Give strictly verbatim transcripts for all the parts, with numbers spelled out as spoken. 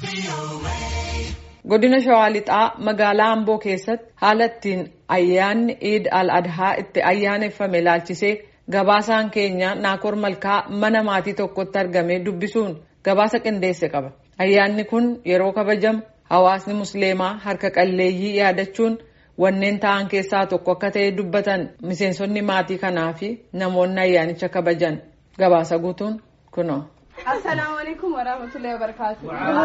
Godina Shawaa Lixaa magaalaa Amboo keessatti haala ittiin ayyaanni Eid al-Adhaa itti ayyaaneffame ilaalchisee gabaasaan keenya Naakoor Malkaa mana maatii tokkotti argamee dubbisuun gabaasa qindeesse qaba. Ayyaanni kun yeroo kabajamu hawaasni musliimaa harka qalleeyyii yaadachuun wanneen ta'an keessaa tokko akka ta'e dubbatan miseensonni maatii kanaa fi namoonni ayyaanicha kabajan. Gabaasa guutuun kunoo. Assalamu alaikum wa rahmatullahi wa barakatuh.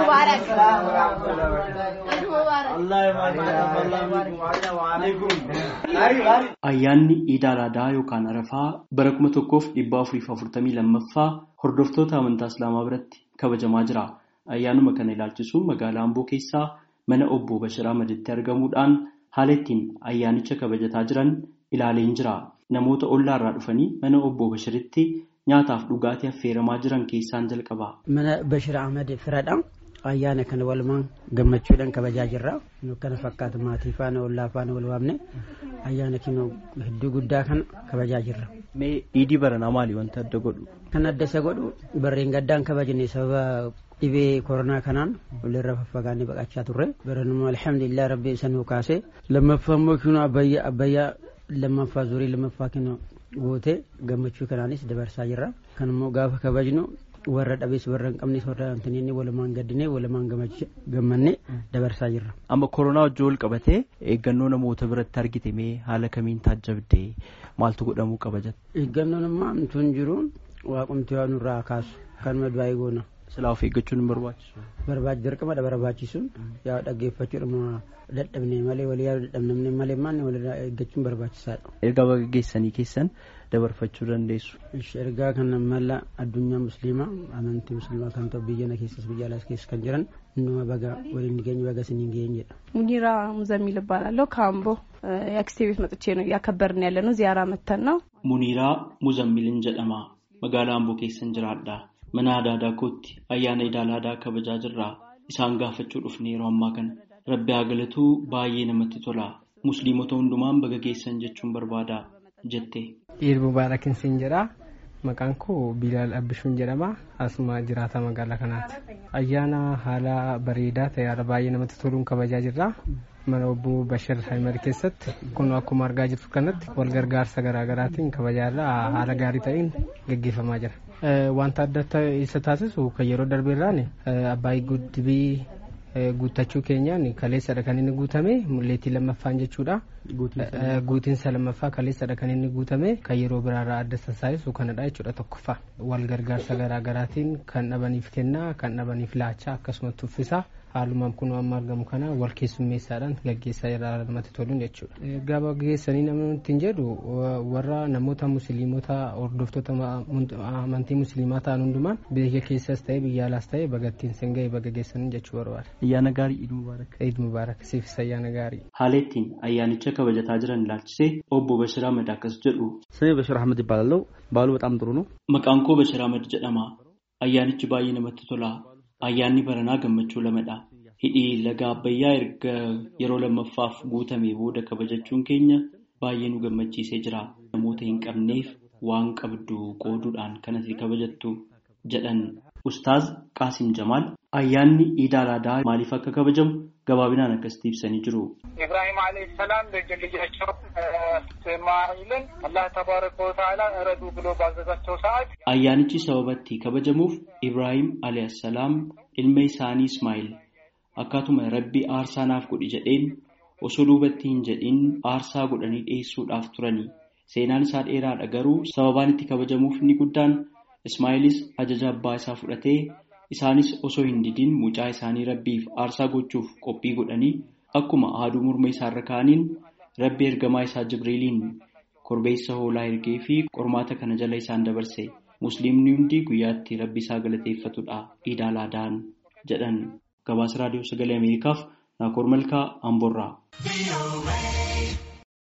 Ayyaanni Eid al-Adhaa yookaan Arafaa bara kuma tokkoof dhibba afuriif afurtamii lammaffaa hordoftoota amantaa Islaamaa biratti kabajamaa jira. Ayyaanuma kana ilaalchisuun magaalaa Amboo keessaa mana obbo Bashir Ahmaditti argamuudhaan haala ittiin ayyaanicha kabajataa jiran ilaaleen jira. Namoota ollaarraa dhufanii mana obbo Bashiritti nyaataaf dhugaatii affeeramaa jiran keessaan jalqaba. Mana Bashir Ahmad firadha. Ayyaana kana walumaan gammachuudhaan kabajaa jirra. Kana fakkaatu maatii faana ollaa faana wal waamne ayyaana kana hedduu guddaa kana kabajaa jirra. Mee Iidii baranaa maali wanta adda godhu? Kan adda isa godhu barreen gaddaan kabajne sababa dhibee koronaa kanaan walirra faffagaanii baqachaa turre. Baranuma alhamdulillah rabbi isa nu kaase. Lammaffaa immoo kinu abbayyaa abbayyaa lammaffaa zurii lammaffaa kinu goote gammachuu kanaanis dabarsaa jirra. Kan immoo gaafa kabajnu warra dhabees warra hin qabnes warra antaniin walumaan gaddinee walumaan gammanne dabarsaa jirra. Amma koronaa wajjin wal qabatee eeggannoo namoota biratti argite mee haala kamiin taajjabde maaltu godhamuu qaba jette? Eeggannoon ammaa amtuun jiruun waaqumti waan nurraa kaasu kanuma du'aa goona. Silaa of eeggachuun hin barbaachisu. Barbaachisu dirqama barbaachisuun yaa dhaggeeffachuudha dadhabnee malee walii yaa dadhabnee malee maanne walirraa eeggachuun barbaachisaadha. Ergaa baga geessanii keessan dabarfachuu dandeessu. Ergaa kana mala addunyaa musliimaa amantii musliimaa kan ta'u biyya keessas biyya alaas keessa kan jiran nama baga waliin geenye baga siniin geenye jedha. ሙኒራ ሙዘሚል እባላለሁ ከአምቦ የአክስቴ ቤት መጥቼ ነው ያከበርን ያለነው ዚያራ መተን ነው። ሙኒራ ሙዘሚልን jedhama magaalaa Amboo keessan jiraadha. Mana aadaa kootti ayyaana Eid al-Adhaa kabajaa jirra. Isaan gaafachuu dhufne yeroo ammaa kana rabbi haa galatu baay'ee namatti tola. Musliimota hundumaan baga geessan jechuun barbaada jette. Eid Mubaarakin siin jedha. Maqaan koo Bilaal Abbishuun jedhama. Asuma jiraata magaalaa kanaati. Ayyaana haala bareedaa ta'e haala baay'ee namatti toluun kabajaa jirra. Mana obbo Bashir Ahmad keessatti kun akkuma argaa jirtu kanatti wal gargaarsa garaa garaatiin kabajaarra haala gaarii ta'een gaggeeffamaa jira. Wanta adda isa taasisu kan yeroo darbeerraan Abbaay Guddibii guutachuu keenyaan kaleessadha kan inni guutame mul'eetii lammaffaan jechuudha. Guutiinsa lammaffaa kaleessadha kan inni guutame kan yeroo biraarraa adda taasisu kanadha jechuudha tokkoffaa. Wal gargaarsa garaa garaatiin kan dhabaniif kennaa kan dhabaniif laachaa akkasumas tuffisaa haalumaan kun amma argamu kana wal keessummeessaadhaan gaggeessaa irraa namatti toluun jechuudha. Ergaa baga geessanii namni ittiin jedhu warra namoota musliimota hordoftoota amantii musliimaa ta'an hundumaan biyya keessas ta'e biyya alaas ta'e bagattiin sin ga'e baga geessanii jechuu barbaada. Ayyaana gaarii Eid Mubaarak. Eid Mubaarak siifis ayyaana gaarii. Haala ittiin ayyaanicha kabajataa jiran ilaalchisee obbo Bashir Ahmad akkas jedhu. ስሜ በሽር አህመድ ይባላል። በዓሉ በጣም ጥሩ ነው። Maqaan koo Bashir Ahmad jedhama. Ayyaanichi baay'ee namatti tola. Ayyaanni baranaa gammachuu lamadha. Hidhii laga Abbayyaa erga yeroo lammaffaaf guutamee booda kabajachuun keenya baay'ee nu gammachiisee jira. Namoota hin qabneef waan qabdu qooduudhaan kanatti kabajattu jedhan Ustaaz Qaasim Jamaal ayyaanni Eid al-Adhaa maaliif akka kabajamu gabaabinaan akkasitti ibsanii jiru. Ibrahim alayhi salam ለልጃቸው እስማኤልን አላህ ተባረከ ወተዓላ እረዱ ብሎ ባዘዛቸው ሰዓት ayyaanichi sababatti kabajamuuf Ibrahim alayhi salam ilma isaanii Ismaa'eel akkaatuma rabbi aarsaa naaf godhi jedheen osoo duubatti hin jedhin aarsaa godhanii dhiyeessuudhaaf turani. Seenaan isaa dheeraadha garuu sababaan itti kabajamuuf inni guddaan Ismaa'eelis ajaja abbaa isaa fudhatee isaanis osoo hin didin mucaa isaanii rabbiif aarsaa gochuuf qophii godhanii akkuma haaduu morma isaarra kaaniin rabbi ergamaa isaa Jibriiliin korbeessa hoolaa ergee fi qormaata kana jala isaan dabarse. Musliimni hundi guyyaatti rabbi isaa galateeffatudha Eid al-Adhaan jedhan. Gabaasa raadiyoo sagalee Ameerikaaf Naakoor Malkaa Amboorraa.